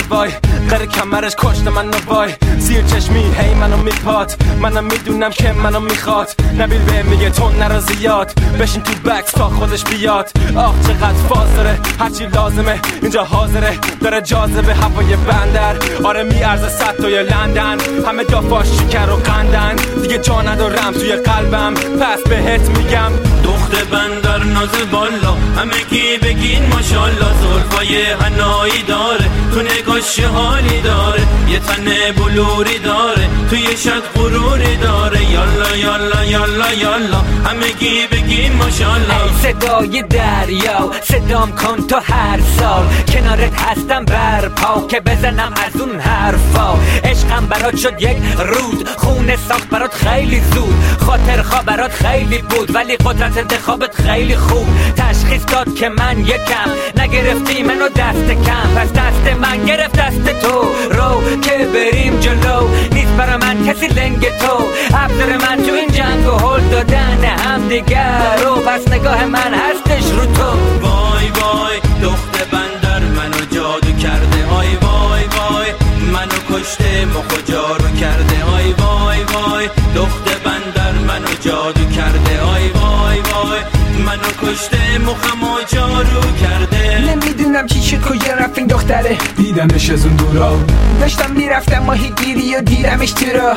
وای غیر کمرش کشت منو وای زیر چشمی هی منو میپات منم میدونم که منو میخواد نبیل به میگه تو نرا زیاد بشین تو بکس تا خودش بیاد آخ چقدر فاز داره هرچی لازمه اینجا حاضره داره جاذبه هوای بندر آره میارزه 100 تا لندن همه دافاش شکر و قندن دیگه جا ندارم توی قلبم پس بهت میگم دخت بندر ناز بالا همه کی بگین ماشالله زلفای حنایی داره تو نگاش حالی داره یه تن بلوری داره تو یه شد غروری داره یالا یالا یالا یالا همه کی بگین ماشالله ای صدای دریا صدام کن تو هر سال کنارت هستم برپا که بزنم از اون حرفا عشقم برات شد یک رود خونه ساخت برات خیلی زود خاطر خواه برات خیلی بود ولی قدرت انتخابت خیلی خوب تشخیص داد که من یکم نگرفتی منو دست کم پس دست من گرفت دست تو رو که بریم جلو نیست برا من کسی لنگ تو ابزار من تو این جنگ و هل دادن هم دیگر رو پس نگاه من هستش رو تو وای وای دخت بندر منو جادو کرده آی وای وای منو کشته مخ جارو کرده آی وای وای دخت بندر منو جادو کرده آی وای وای منو کشته مخمو جارو کرده نمیدونم چی کجا رفت این دختره دیدمش از اون دورا داشتم میرفتم ماهی گیری و دیدمش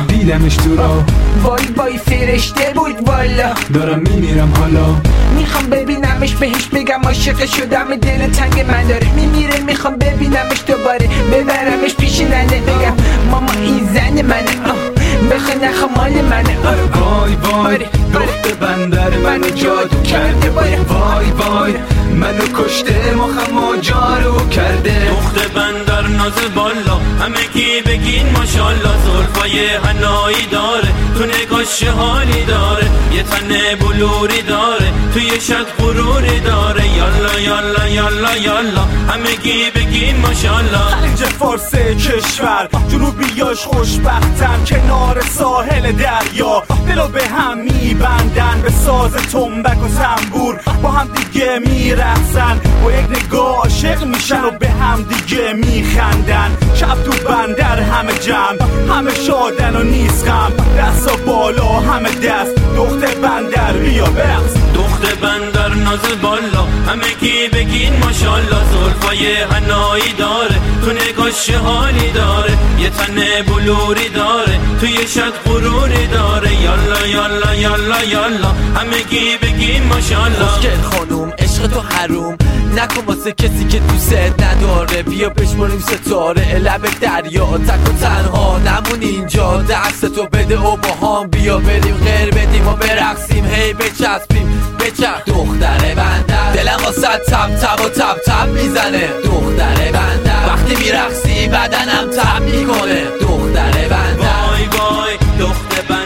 تو را وای وای فرشته بود والا دارم میمیرم حالا میخوام ببینمش بهش بگم عاشق شدم دل تنگ من داره میمیره میخوام ببینمش دوباره ببرمش پیش ننه بگم ماما این زن منه بخواه نخواه مال منه وای وای دخت بندر منو جادو کرده وای وای منو کشته مخمو جارو کرده دخت بندر ناز بالا همه کی بگین ماشالله زلفای حنایی داره تو نگاش حالی داره یه تن بلوری داره تو یه شد غروری داره یالا یالا یالا یالا همه کی بگین ماشالله خلیج فارس کشور جنوبیاش خوشبختن کنار ساحل دریا دلو به هم میبندن به ساز تنبک و تنبور با هم دیگه میرقصن با یک نگاه عاشق میشن و به هم دیگه میخندن شب تو بندر همه جمع همه شادن و نیست غم دستا بالا همه دست دخت بندر بیا برقص دخت بندر ناز بالا همه کی بگین ماشالله زلفای حنایی داره تو نگاش حالی داره یه تن بلوری داره تو یه شد غروری داره یالا یالا یالا یالا همه کی بگین ماشالله خوشگل خانوم عشق تو حروم نکن واسه کسی که دوست نداره بیا بشماریم ستاره لب دریا تک و تنها نمون اینجا دست تو بده و با هم بیا بریم غیر بدیم و برقصیم هی بچسبیم بچرخ دختر بندر دلم واسه تب تب و تب تب میزنه دختر بندر وقتی میرقصی بدنم تب میکنه دختر بندر وای وای دختر بندر